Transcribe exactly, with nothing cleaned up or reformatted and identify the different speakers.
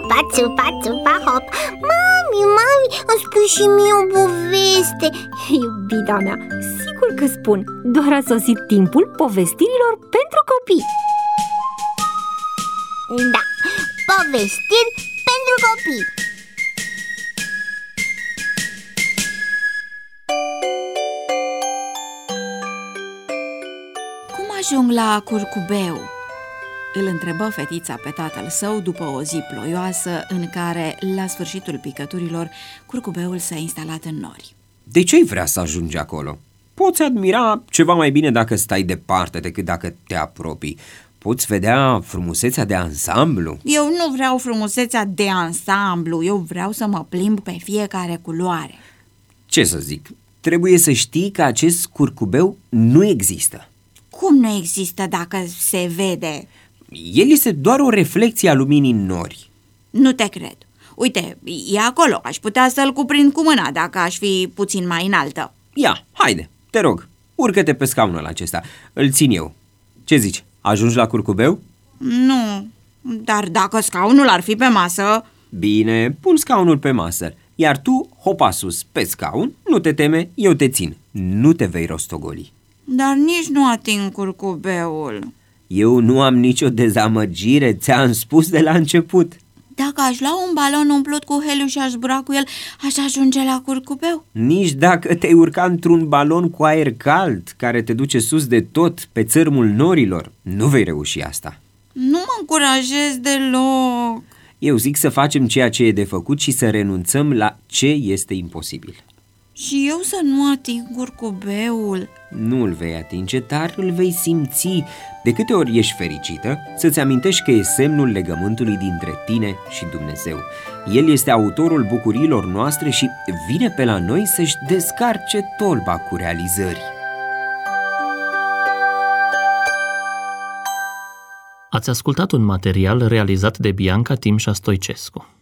Speaker 1: țupa, țupa, țupa, hop. Mami, mami, îmi spui și mie o poveste.
Speaker 2: Iubita mea, sigur că spun. Doar a sosit timpul povestirilor pentru copii.
Speaker 1: Da, povestiri pentru copii.
Speaker 3: Cum ajung la curcubeu? Îl întrebă fetița pe tatăl său după o zi ploioasă în care, la sfârșitul picăturilor, curcubeul s-a instalat în nori.
Speaker 4: De ce-i vrea să ajungi acolo? Poți admira ceva mai bine dacă stai departe decât dacă te apropii. Poți vedea frumusețea de ansamblu.
Speaker 3: Eu nu vreau frumusețea de ansamblu, eu vreau să mă plimb pe fiecare culoare.
Speaker 4: Ce să zic, trebuie să știi că acest curcubeu nu există.
Speaker 3: Cum nu există dacă se vede?
Speaker 4: El este doar o reflecție a luminii în nori.
Speaker 3: Nu te cred. Uite, e acolo, aș putea să-l cuprind cu mâna dacă aș fi puțin mai înaltă.
Speaker 4: Ia, haide, te rog, urcă-te pe scaunul acesta, îl țin eu. Ce zici, ajungi la curcubeu?
Speaker 3: Nu, dar dacă scaunul ar fi pe masă...
Speaker 4: Bine, pun scaunul pe masă, iar tu hopa sus pe scaun, nu te teme, eu te țin, nu te vei rostogoli.
Speaker 3: Dar nici nu ating curcubeul.
Speaker 4: Eu nu am nicio dezamăgire, ți-am spus de la început.
Speaker 3: Dacă aș lua un balon umplut cu heliu și aș zbura cu el, aș ajunge la curcubeu?
Speaker 4: Nici dacă te-ai urca într-un balon cu aer cald, care te duce sus de tot pe țărmul norilor, nu vei reuși asta.
Speaker 3: Nu mă încurajez deloc.
Speaker 4: Eu zic să facem ceea ce e de făcut și să renunțăm la ce este imposibil.
Speaker 3: Și eu să nu ating curcubeul?
Speaker 4: Nu îl vei atinge, dar îl vei simți. De câte ori ești fericită, să-ți amintești că e semnul legământului dintre tine și Dumnezeu. El este autorul bucuriilor noastre și vine pe la noi să-și descarce tolba cu realizări.
Speaker 5: Ați ascultat un material realizat de Bianca Timșa Stoicescu.